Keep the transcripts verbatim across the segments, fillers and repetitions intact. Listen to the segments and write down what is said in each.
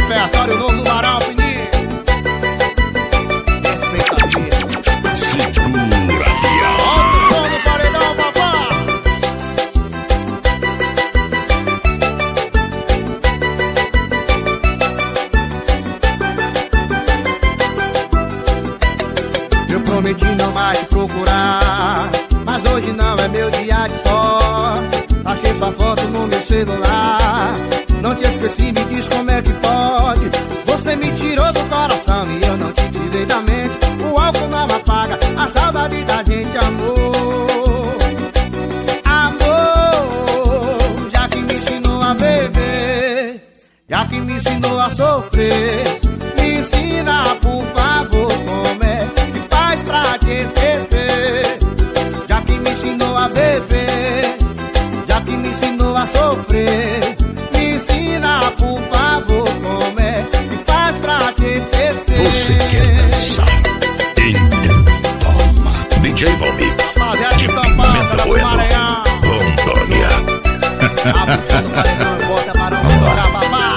repertório novo do Barão Fininho. Respeita a vida. Segura, Bial. Alto o som do paredão, papá. Eu prometi não mais te procurar, mas hoje não é meu dia de sorte. Achei sua foto no meu celular, não te esqueci, me diz como é que pode. Você me tirou do coração e eu não te tirei da mente. O álcool não apaga a saudade da gente, amor. Amor, já que me ensinou a beber, já que me ensinou a sofrer, me ensina, por favor, como é que faz pra te esquecer. Já que me ensinou a beber, já que me ensinou a sofrer, me ensina, por favor, como é que faz pra te esquecer. Você quer dançar? Então toma. D J Valmix. Rapaziada de São Paulo, tá do Maranhão. Rondônia. Abusa do Maranhão e bota Barão pra jogar, babá.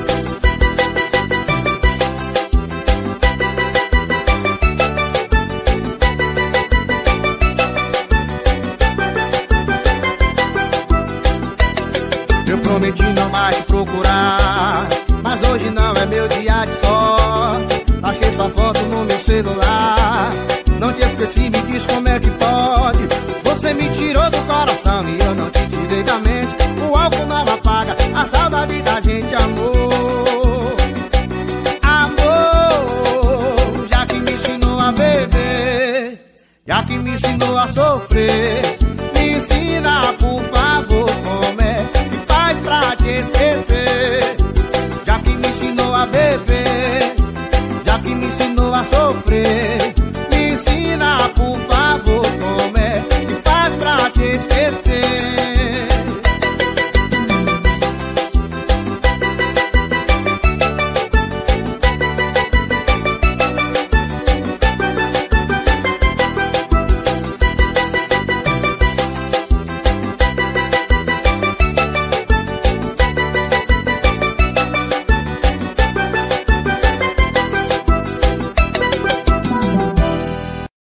Eu prometi não mais te procurar, mas hoje não é meu dia de sorte. Achei sua foto no meu celular, não te esqueci, me diz como é que pode. Você me tirou do coração e eu não te tirei da mente. O álcool não apaga a saudade da gente, amor. Amor, já que me ensinou a beber, já que me ensinou a sofrer, me ensina, por favor, como é que faz pra te esquecer. Já que me ensinou a beber,